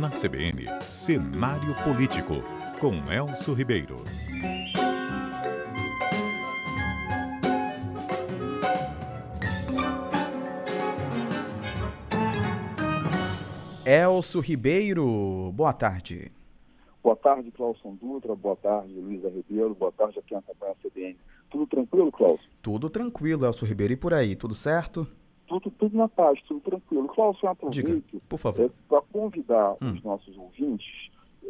Na CBN, Cenário Político, com Elcio Ribeiro. Elcio Ribeiro, boa tarde. Boa tarde, Cláudio Dutra, boa tarde, Luísa Ribeiro, boa tarde a quem acompanha a CBN. Tudo tranquilo, Cláudio? Tudo tranquilo, Elcio Ribeiro. E por aí, tudo certo? Tudo na paz, tudo tranquilo. Cláudio, eu aproveito Diga, por favor. Para convidar os nossos ouvintes.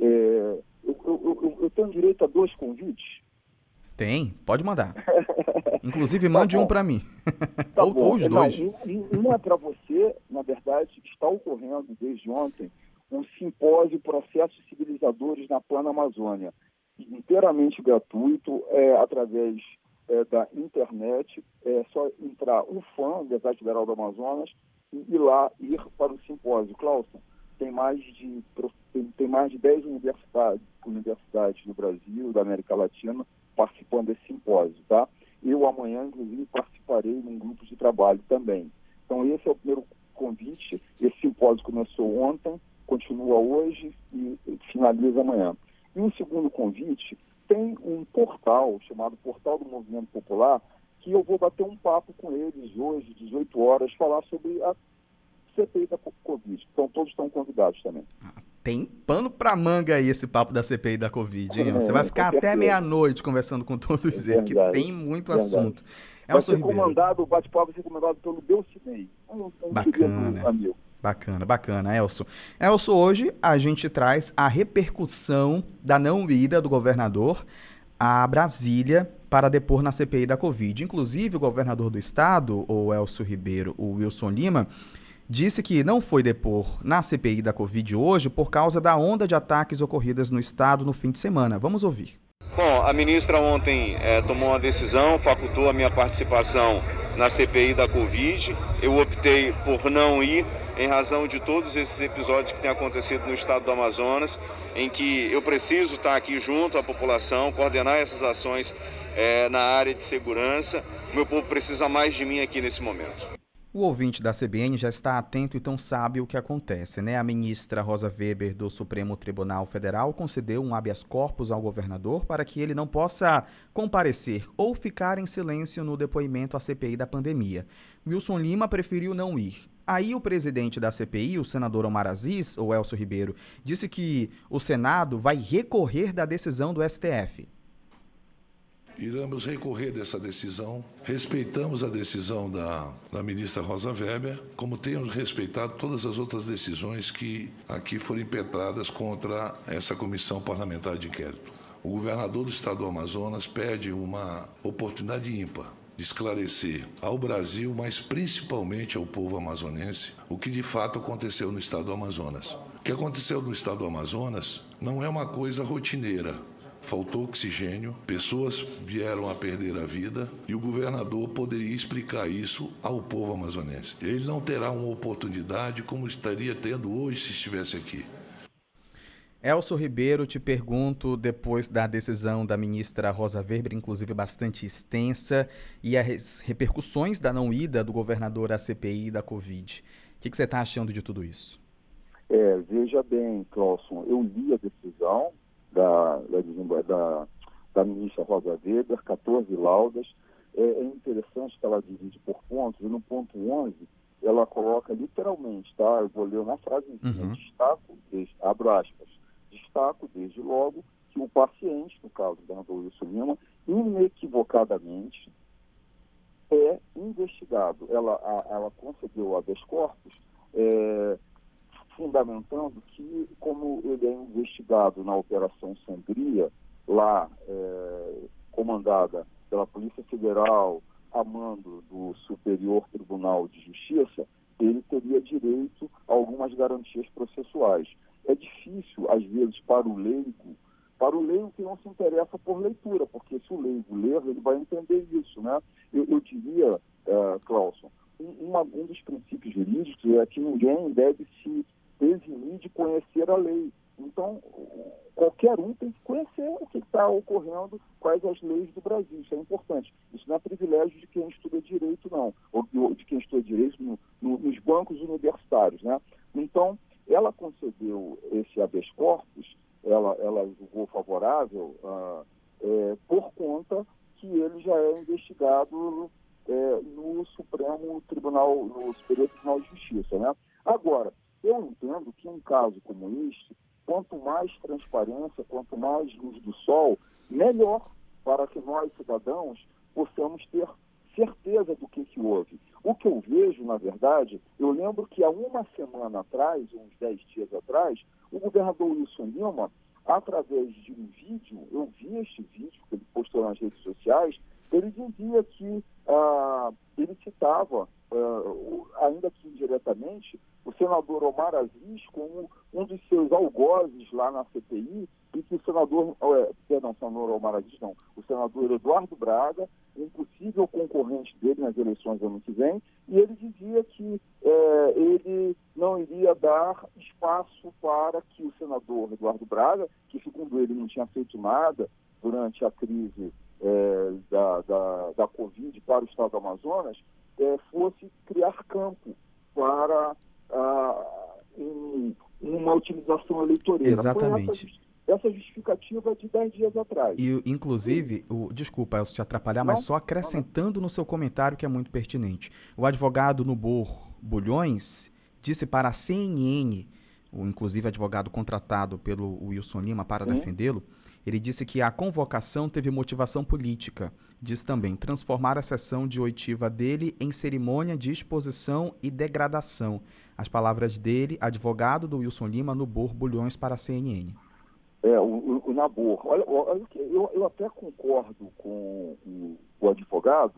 Eu tenho direito a 2 convites? Tem, pode mandar. Inclusive, mande um para mim. Tá ou os dois. Não é para você, na verdade, está ocorrendo desde ontem um simpósio Processos Civilizadores na Plana Amazônia, inteiramente gratuito, através da internet. É só entrar o FAM, Universidade Federal do Amazonas, e ir para o simpósio. Cláudio, tem mais de 10 universidades no Brasil, da América Latina, participando desse simpósio, tá? Eu amanhã, inclusive, participarei num grupo de trabalho também. Então, esse é o primeiro convite. Esse simpósio começou ontem, continua hoje e finaliza amanhã. E o segundo convite, tem um portal chamado Portal do Movimento Popular, que eu vou bater um papo com eles hoje, 18 horas, falar sobre a CPI da Covid. Então, todos estão convidados também. Tem pano pra manga aí esse papo da CPI da Covid, hein? Você vai ficar até meia-noite conversando com todos eles, que tem muito assunto. Elcio Ribeiro. O bate-papo vai ser comandado pelo Delcinei, um querido amigo. Bacana, Elcio. Elcio, hoje a gente traz a repercussão da não ida do governador a Brasília para depor na CPI da Covid. Inclusive, o governador do estado, o Elcio Ribeiro, o Wilson Lima, disse que não foi depor na CPI da Covid hoje por causa da onda de ataques ocorridas no estado no fim de semana. Vamos ouvir. Bom, a ministra ontem tomou uma decisão, facultou a minha participação na CPI da Covid. Eu optei por não ir em razão de todos esses episódios que têm acontecido no estado do Amazonas, em que eu preciso estar aqui junto à população, coordenar essas ações na área de segurança. O meu povo precisa mais de mim aqui nesse momento. O ouvinte da CBN já está atento, então sabe o que acontece, né? A ministra Rosa Weber do Supremo Tribunal Federal concedeu um habeas corpus ao governador para que ele não possa comparecer ou ficar em silêncio no depoimento à CPI da pandemia. Wilson Lima preferiu não ir. Aí o presidente da CPI, o senador Omar Aziz, ou Elcio Ribeiro, disse que o Senado vai recorrer da decisão do STF. Iremos recorrer dessa decisão. Respeitamos a decisão da ministra Rosa Weber, como temos respeitado todas as outras decisões que aqui foram impetradas contra essa comissão parlamentar de inquérito. O governador do estado do Amazonas pede uma oportunidade ímpar de esclarecer ao Brasil, mas principalmente ao povo amazonense, o que de fato aconteceu no estado do Amazonas. O que aconteceu no estado do Amazonas não é uma coisa rotineira. Faltou oxigênio, pessoas vieram a perder a vida e o governador poderia explicar isso ao povo amazonense. Ele não terá uma oportunidade como estaria tendo hoje se estivesse aqui. Elcio Ribeiro, te pergunto, depois da decisão da ministra Rosa Weber, inclusive bastante extensa, e as repercussões da não ida do governador à CPI da Covid, o que você está achando de tudo isso? Veja bem, Cláudio, eu li a decisão da ministra Rosa Weber, 14 laudas. É interessante que ela divide por pontos, e no ponto 11 ela coloca literalmente, tá? Eu vou ler uma frasezinha, abro aspas, destaco desde logo que o paciente, no caso do governador Wilson Lima, inequivocadamente é investigado. Ela concedeu o habeas corpus, fundamentando que, como ele é investigado na Operação Sangria, lá comandada pela Polícia Federal, a mando do Superior Tribunal de Justiça, ele teria direito a algumas garantias processuais. É difícil, às vezes, para o leigo que não se interessa por leitura, porque se o leigo ler, ele vai entender isso, né? Eu diria, Cláudio, um dos princípios jurídicos é que ninguém deve se eximir de conhecer a lei. Então, qualquer um tem que conhecer o que está ocorrendo, quais as leis do Brasil. Isso é importante. Isso não é privilégio de quem estuda direito, não. Ou de quem estuda direito nos bancos universitários, né? Então, ela concedeu esse habeas corpus, ela julgou favorável por conta que ele já é investigado no Supremo Tribunal, no Superior Tribunal de Justiça, né? Agora, eu entendo que um caso como este, quanto mais transparência, quanto mais luz do sol, melhor para que nós, cidadãos, possamos ter certeza do que houve. O que eu vejo, na verdade, eu lembro que há uma semana atrás, uns 10 dias atrás, o governador Wilson Lima, através de um vídeo, eu vi este vídeo que ele postou nas redes sociais, ele dizia que ele citava, ainda que indiretamente, o senador Omar Aziz como um dos seus algozes lá na CPI, e que o senador Omar Aziz não, o senador Eduardo Braga, um possível concorrente dele nas eleições do ano que vem, e ele dizia que ele não iria dar espaço para que o senador Eduardo Braga, que segundo ele não tinha feito nada durante a crise da Covid para o estado do Amazonas, fosse criar campo para uma utilização eleitoreira. Exatamente. Essa justificativa de 10 dias atrás. E, inclusive, desculpa, Elcio, te atrapalhar, mas só acrescentando no seu comentário que é muito pertinente. O advogado Nubor Bulhões disse para a CNN, inclusive advogado contratado pelo Wilson Lima para defendê-lo, ele disse que a convocação teve motivação política. Diz também, transformar a sessão de oitiva dele em cerimônia de exposição e degradação. As palavras dele, advogado do Wilson Lima, Nubor Bulhões para a CNN. O Nabor. Olha, eu até concordo com o advogado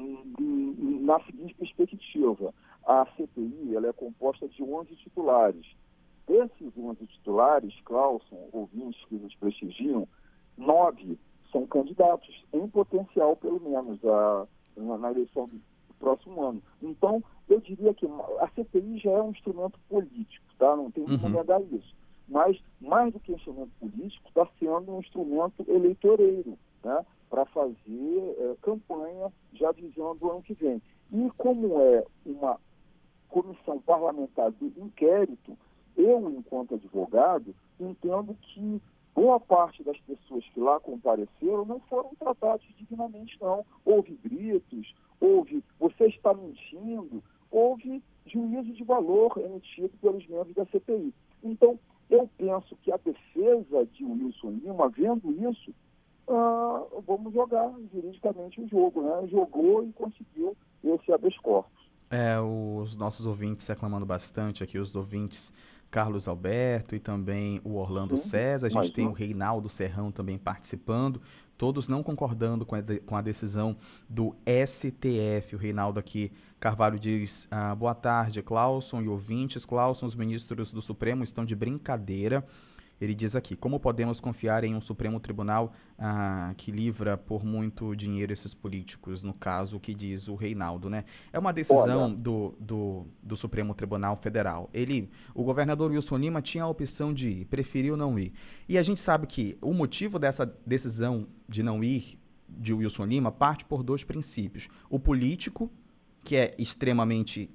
na seguinte perspectiva. A CPI ela é composta de 11 titulares. Desses 11 titulares, Clauson, ouvintes que nos prestigiam, 9 são candidatos, em potencial, pelo menos, na eleição do próximo ano. Então, eu diria que a CPI já é um instrumento político, tá? Não tem como negar isso. Mas, mais do que instrumento político, está sendo um instrumento eleitoreiro, né? Para fazer campanha já visando o ano que vem. E como é uma comissão parlamentar de inquérito, eu, enquanto advogado, entendo que boa parte das pessoas que lá compareceram não foram tratadas dignamente, não. Houve gritos, houve você está mentindo, houve juízo de valor emitido pelos membros da CPI. Então, eu penso que a defesa de Wilson Lima, vendo isso, vamos jogar juridicamente o jogo, né? Jogou e conseguiu esse habeas corpus. Os nossos ouvintes reclamando bastante aqui, os ouvintes Carlos Alberto e também o Orlando César. A gente tem o Reinaldo Serrão também participando, todos não concordando com a decisão do STF. O Reinaldo aqui, Carvalho diz, boa tarde, Clauson e ouvintes. Clauson, os ministros do Supremo estão de brincadeira. Ele diz aqui, como podemos confiar em um Supremo Tribunal que livra por muito dinheiro esses políticos, no caso, o que diz o Reinaldo, né? É uma decisão do Supremo Tribunal Federal. O governador Wilson Lima tinha a opção de ir, preferiu não ir. E a gente sabe que o motivo dessa decisão de não ir de Wilson Lima parte por 2 princípios. O político, que é extremamente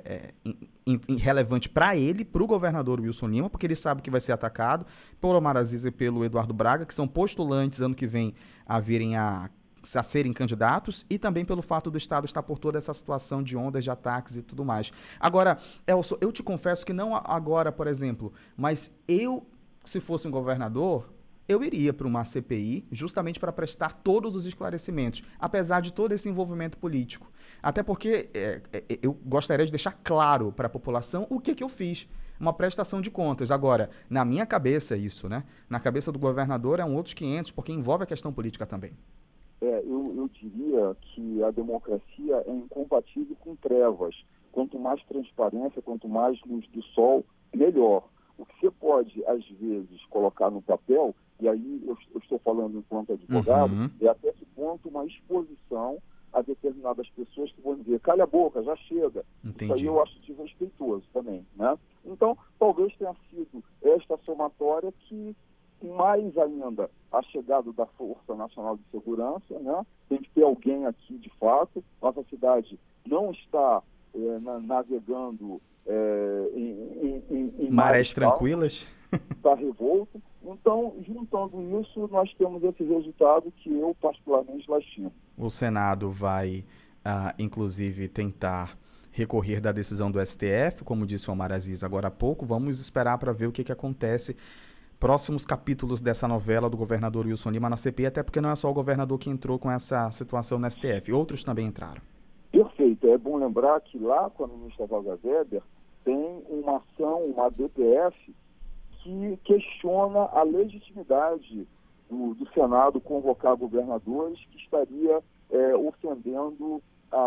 relevante para ele, para o governador Wilson Lima, porque ele sabe que vai ser atacado por Omar Aziz e pelo Eduardo Braga, que são postulantes ano que vem a virem a serem candidatos, e também pelo fato do Estado estar por toda essa situação de ondas de ataques e tudo mais. Agora, Elcio, eu te confesso que não agora, por exemplo, mas se fosse um governador, eu iria para uma CPI justamente para prestar todos os esclarecimentos, apesar de todo esse envolvimento político. Até porque eu gostaria de deixar claro para a população o que eu fiz, uma prestação de contas. Agora, na minha cabeça isso, né? Na cabeça do governador é um outros 500, porque envolve a questão política também. Eu diria que a democracia é incompatível com trevas. Quanto mais transparência, quanto mais luz do sol, melhor. O que você pode, às vezes, colocar no papel, e aí eu estou falando enquanto advogado, é até que ponto uma exposição a determinadas pessoas que vão dizer, calha a boca, já chega. Entendi. Isso aí eu acho desrespeitoso também, né? Então, talvez tenha sido esta somatória que, mais ainda, a chegada da Força Nacional de Segurança, né? Tem que ter alguém aqui de fato. Nossa cidade não está navegando em em marés tranquilas. Está revolto. Então, juntando isso, nós temos esse resultado que eu particularmente lastimo. O Senado vai, inclusive, tentar recorrer da decisão do STF, como disse o Omar Aziz agora há pouco. Vamos esperar para ver o que acontece. Próximos capítulos dessa novela do governador Wilson Lima na CPI, até porque não é só o governador que entrou com essa situação no STF, outros também entraram. Perfeito. É bom lembrar que lá com a ministra Rosa Weber tem uma ação, uma DPF, que questiona a legitimidade do Senado convocar governadores, que estaria ofendendo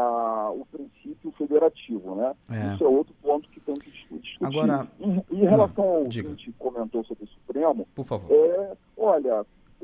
o princípio federativo, né? Isso é outro ponto que tem que discutir. Agora, em relação ao que a gente comentou sobre o Supremo, por favor. Olha,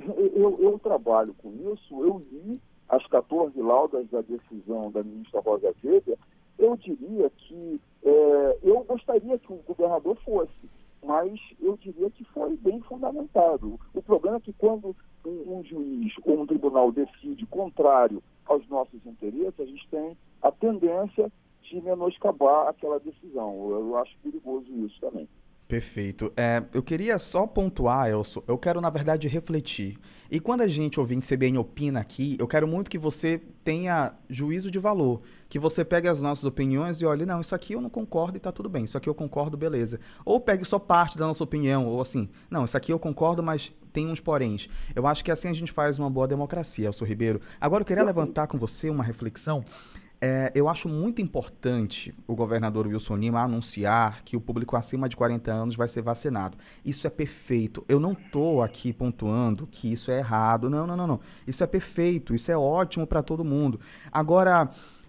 eu trabalho com isso, eu li as 14 laudas da decisão da ministra Rosa Weber. Eu diria que eu gostaria que o governador fosse, mas eu diria que foi bem fundamentado. O problema é que quando um juiz ou um tribunal decide contrário aos nossos interesses, a gente tem a tendência de menoscabar aquela decisão. Eu acho perigoso isso também. Perfeito. Eu queria só pontuar, Elson, eu quero, na verdade, refletir. E quando a gente, ouvinte CBN, opina aqui, eu quero muito que você tenha juízo de valor, que você pegue as nossas opiniões e olhe, não, isso aqui eu não concordo e tá tudo bem, isso aqui eu concordo, beleza. Ou pegue só parte da nossa opinião, ou assim, não, isso aqui eu concordo, mas tem uns poréns. Eu acho que assim a gente faz uma boa democracia, Elson Ribeiro. Agora eu queria levantar com você uma reflexão. Eu acho muito importante o governador Wilson Lima anunciar que o público acima de 40 anos vai ser vacinado. Isso é perfeito. Eu não estou aqui pontuando que isso é errado. Não. Isso é perfeito. Isso é ótimo para todo mundo. Agora,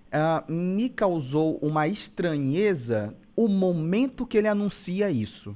me causou uma estranheza o momento que ele anuncia isso.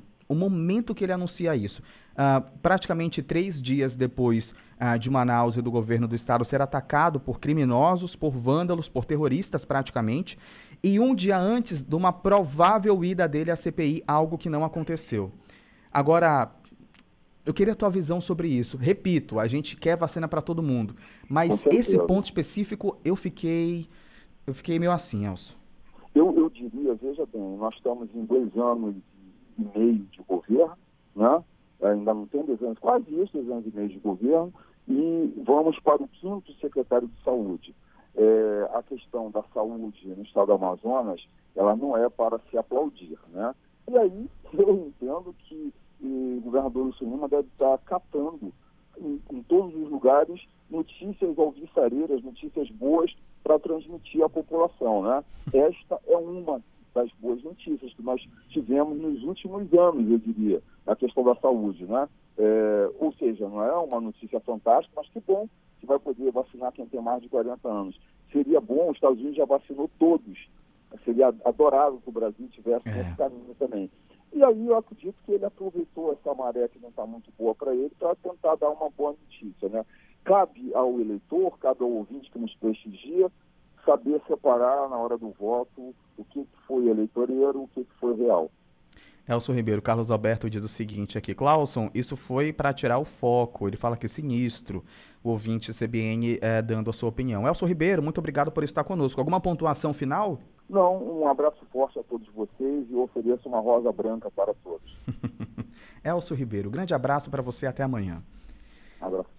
Praticamente 3 dias depois de Manaus e do governo do estado ser atacado por criminosos, por vândalos, por terroristas praticamente, e um dia antes de uma provável ida dele à CPI, algo que não aconteceu. Agora, eu queria a tua visão sobre isso. Repito, a gente quer vacina para todo mundo, mas esse ponto específico eu fiquei meio assim, Elson. Eu diria, veja bem, nós estamos em 2 anos e meio de governo, né? Ainda não tem 2 anos, quase isso, 2 anos e meio de governo, e vamos para o 5º secretário de saúde. A questão da saúde no estado do Amazonas, ela não é para se aplaudir, né? E aí eu entendo que o governador Wilson Lima deve estar catando em todos os lugares notícias alvissareiras, notícias boas para transmitir à população, né? Esta é uma das boas notícias que nós tivemos nos últimos anos, eu diria, na questão da saúde, né? Ou seja, não é uma notícia fantástica, mas que bom que vai poder vacinar quem tem mais de 40 anos. Seria bom, os Estados Unidos já vacinou todos. Seria adorável que o Brasil tivesse esse caminho também. E aí eu acredito que ele aproveitou essa maré que não está muito boa para ele para tentar dar uma boa notícia, né? Cabe ao eleitor, cabe ao ouvinte que nos prestigia, saber separar na hora do voto o que foi eleitoreiro, o que foi real. Elson Ribeiro, Carlos Alberto diz o seguinte aqui, Clauson, isso foi para tirar o foco, ele fala que é sinistro, o ouvinte CBN dando a sua opinião. Elson Ribeiro, muito obrigado por estar conosco. Alguma pontuação final? Não, um abraço forte a todos vocês e ofereço uma rosa branca para todos. Elson Ribeiro, grande abraço para você, até amanhã. Um abraço.